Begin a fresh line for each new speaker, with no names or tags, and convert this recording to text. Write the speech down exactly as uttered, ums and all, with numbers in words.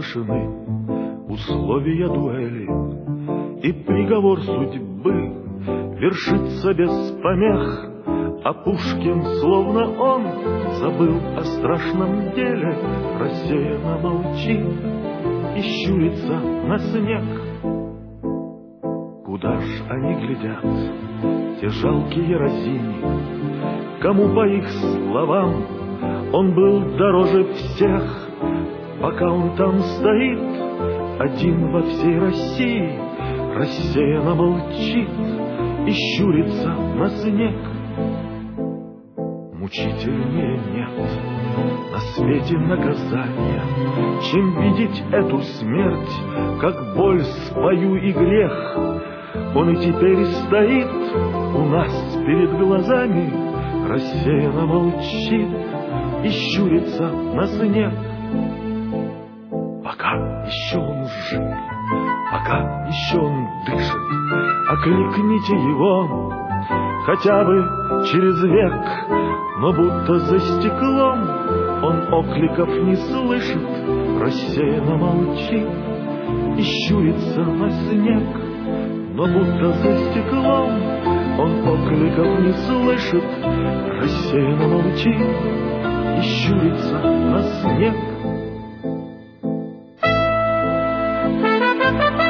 оглашены условия дуэли, и приговор судьбы вершится без помех. А Пушкин, словно он, забыл о страшном деле, рассеянно молчит и щурится на снег. Куда ж они глядят, те жалкие разини, кому, по их словам, он был дороже всех? Пока он там стоит, один во всей России, рассеянно молчит и щурится на снег. Мучительнее нет на свете наказания, чем видеть эту смерть, как боль, спою и грех. Он и теперь стоит у нас перед глазами, рассеянно молчит и щурится на снег. Пока еще он жив, пока еще он дышит, окликните его хотя бы через век. Но будто за стеклом он окликов не слышит, рассеянно молчит и щурится на снег. Но будто за стеклом он окликов не слышит, рассеянно молчит и щурится на снег.